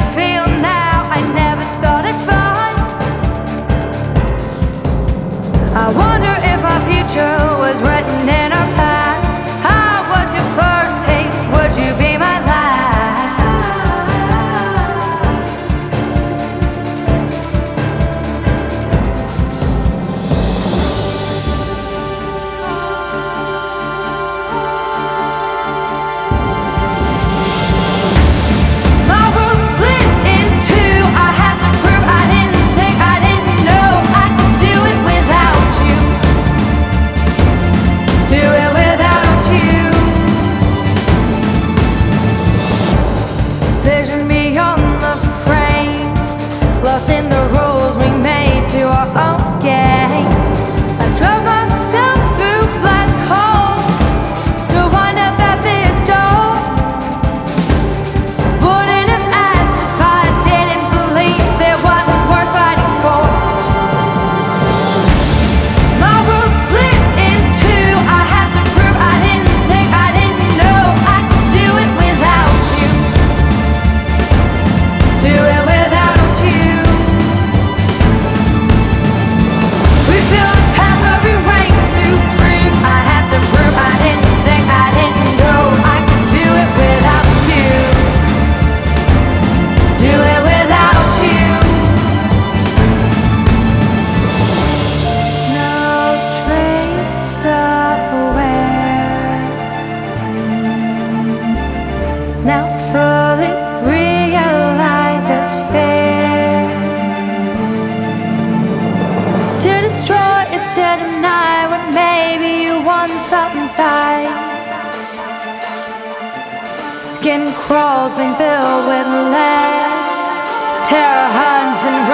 feel now, I never thought I'd find. I wonder if our future was written in our past. How was your first taste? Would you be my last? My world split in two. I had to prove I didn't think I didn't know I could do it without you. Do it without you. Vision beyond the frame, lost in the rules we made to our own game. I drove myself through black holes to wind up at this door. Wouldn't have asked if I didn't believe it wasn't worth fighting for. My world split in two. I had to prove I didn't think I didn't know I could do it without you. Do it without you. We built a path where we reigned supreme. I had to prove I didn't think I didn't know I could do it without you. Do it without you. No trace of where. Now fully realized as fair. To destroy is to deny what maybe you once felt inside. Skin crawls being filled with lead. Terror hunts and